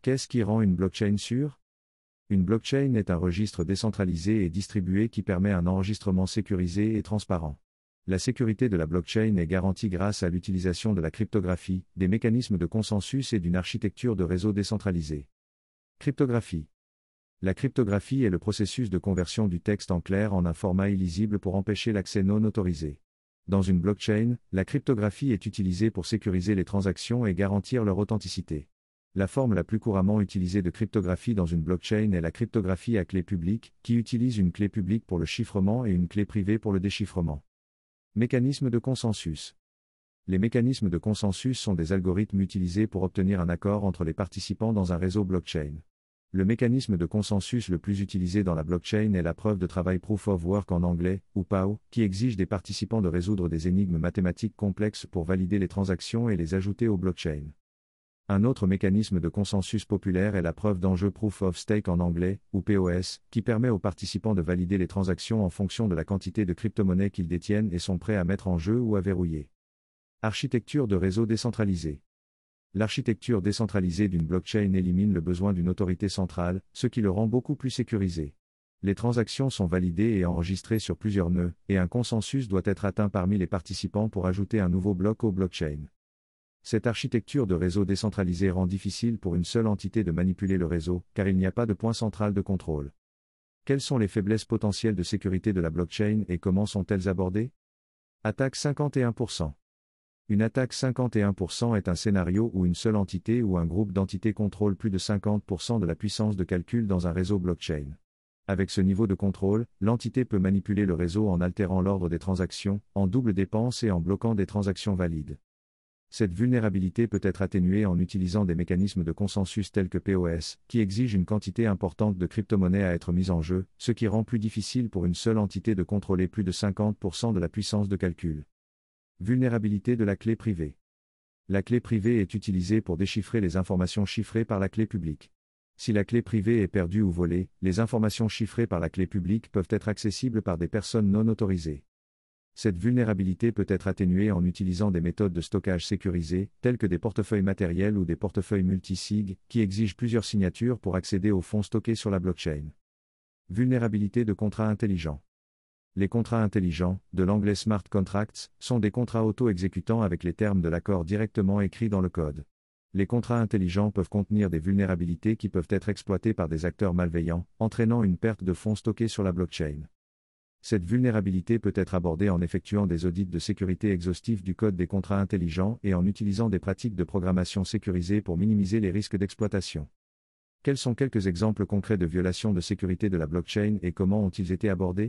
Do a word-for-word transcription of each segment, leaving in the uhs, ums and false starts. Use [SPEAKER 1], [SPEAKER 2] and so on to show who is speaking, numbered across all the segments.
[SPEAKER 1] Qu'est-ce qui rend une blockchain sûre? Une blockchain est un registre décentralisé et distribué qui permet un enregistrement sécurisé et transparent. La sécurité de la blockchain est garantie grâce à l'utilisation de la cryptographie, des mécanismes de consensus et d'une architecture de réseau décentralisée. Cryptographie. La cryptographie est le processus de conversion du texte en clair en un format illisible pour empêcher l'accès non autorisé. Dans une blockchain, la cryptographie est utilisée pour sécuriser les transactions et garantir leur authenticité. La forme la plus couramment utilisée de cryptographie dans une blockchain est la cryptographie à clé publique, qui utilise une clé publique pour le chiffrement et une clé privée pour le déchiffrement. Mécanismes de consensus. Les mécanismes de consensus sont des algorithmes utilisés pour obtenir un accord entre les participants dans un réseau blockchain. Le mécanisme de consensus le plus utilisé dans la blockchain est la preuve de travail Proof of Work en anglais, ou P A W, qui exige des participants de résoudre des énigmes mathématiques complexes pour valider les transactions et les ajouter aux blockchains. Un autre mécanisme de consensus populaire est la preuve d'enjeu Proof of Stake en anglais, ou P O S, qui permet aux participants de valider les transactions en fonction de la quantité de crypto-monnaies qu'ils détiennent et sont prêts à mettre en jeu ou à verrouiller. Architecture de réseau décentralisé. L'architecture décentralisée d'une blockchain élimine le besoin d'une autorité centrale, ce qui le rend beaucoup plus sécurisé. Les transactions sont validées et enregistrées sur plusieurs nœuds, et un consensus doit être atteint parmi les participants pour ajouter un nouveau bloc au blockchain. Cette architecture de réseau décentralisé rend difficile pour une seule entité de manipuler le réseau, car il n'y a pas de point central de contrôle. Quelles sont les faiblesses potentielles de sécurité de la blockchain et comment sont-elles abordées? Attaque cinquante et un pour cent. Une attaque cinquante et un pour cent est un scénario où une seule entité ou un groupe d'entités contrôle plus de cinquante pour cent de la puissance de calcul dans un réseau blockchain. Avec ce niveau de contrôle, l'entité peut manipuler le réseau en altérant l'ordre des transactions, en double dépense et en bloquant des transactions valides. Cette vulnérabilité peut être atténuée en utilisant des mécanismes de consensus tels que P O S, qui exigent une quantité importante de crypto-monnaies à être mise en jeu, ce qui rend plus difficile pour une seule entité de contrôler plus de cinquante pour cent de la puissance de calcul. Vulnérabilité de la clé privée. La clé privée est utilisée pour déchiffrer les informations chiffrées par la clé publique. Si la clé privée est perdue ou volée, les informations chiffrées par la clé publique peuvent être accessibles par des personnes non autorisées. Cette vulnérabilité peut être atténuée en utilisant des méthodes de stockage sécurisées, telles que des portefeuilles matériels ou des portefeuilles multi-sig, qui exigent plusieurs signatures pour accéder aux fonds stockés sur la blockchain. Vulnérabilité de contrats intelligents. Les contrats intelligents, de l'anglais smart contracts, sont des contrats auto-exécutants avec les termes de l'accord directement écrits dans le code. Les contrats intelligents peuvent contenir des vulnérabilités qui peuvent être exploitées par des acteurs malveillants, entraînant une perte de fonds stockés sur la blockchain. Cette vulnérabilité peut être abordée en effectuant des audits de sécurité exhaustifs du code des contrats intelligents et en utilisant des pratiques de programmation sécurisée pour minimiser les risques d'exploitation. Quels sont quelques exemples concrets de violations de sécurité de la blockchain et comment ont-ils été abordés?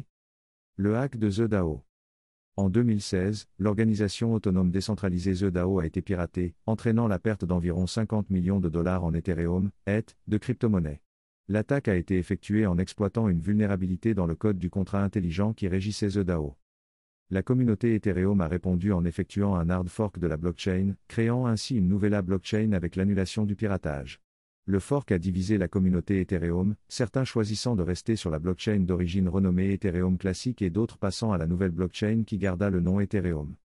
[SPEAKER 1] Le hack de The DAO. En deux mille seize, l'organisation autonome décentralisée The DAO a été piratée, entraînant la perte d'environ cinquante millions de dollars en Ethereum, E T H, de crypto-monnaies. L'attaque a été effectuée en exploitant une vulnérabilité dans le code du contrat intelligent qui régissait The DAO. La communauté Ethereum a répondu en effectuant un hard fork de la blockchain, créant ainsi une nouvelle blockchain avec l'annulation du piratage. Le fork a divisé la communauté Ethereum, certains choisissant de rester sur la blockchain d'origine renommée Ethereum classique et d'autres passant à la nouvelle blockchain qui garda le nom Ethereum.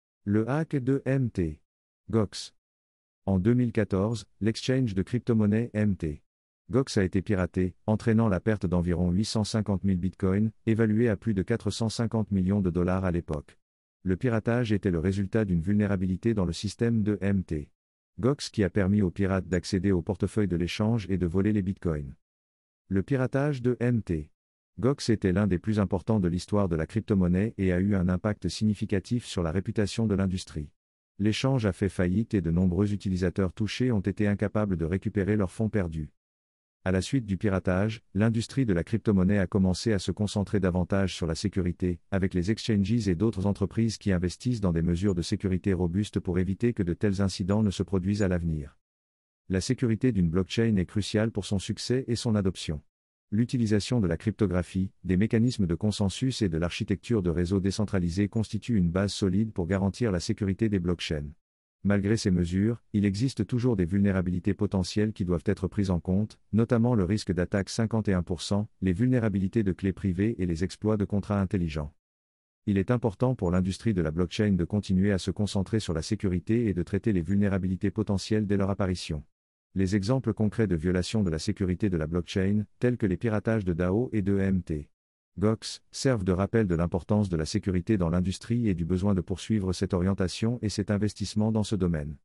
[SPEAKER 1] Le hack de M T Gox. En deux mille quatorze, l'exchange de crypto-monnaie M T Gox a été piraté, entraînant la perte d'environ huit cent cinquante mille bitcoins, évalués à plus de quatre cent cinquante millions de dollars à l'époque. Le piratage était le résultat d'une vulnérabilité dans le système de M T Gox qui a permis aux pirates d'accéder au portefeuille de l'échange et de voler les bitcoins. Le piratage de M T Gox était l'un des plus importants de l'histoire de la crypto-monnaie et a eu un impact significatif sur la réputation de l'industrie. L'échange a fait faillite et de nombreux utilisateurs touchés ont été incapables de récupérer leurs fonds perdus. À la suite du piratage, l'industrie de la crypto-monnaie a commencé à se concentrer davantage sur la sécurité, avec les exchanges et d'autres entreprises qui investissent dans des mesures de sécurité robustes pour éviter que de tels incidents ne se produisent à l'avenir. La sécurité d'une blockchain est cruciale pour son succès et son adoption. L'utilisation de la cryptographie, des mécanismes de consensus et de l'architecture de réseaux décentralisés constitue une base solide pour garantir la sécurité des blockchains. Malgré ces mesures, il existe toujours des vulnérabilités potentielles qui doivent être prises en compte, notamment le risque d'attaque cinquante et un pour cent, les vulnérabilités de clés privées et les exploits de contrats intelligents. Il est important pour l'industrie de la blockchain de continuer à se concentrer sur la sécurité et de traiter les vulnérabilités potentielles dès leur apparition. Les exemples concrets de violations de la sécurité de la blockchain, tels que les piratages de DAO et de E M T. Gox, servent de rappel de l'importance de la sécurité dans l'industrie et du besoin de poursuivre cette orientation et cet investissement dans ce domaine.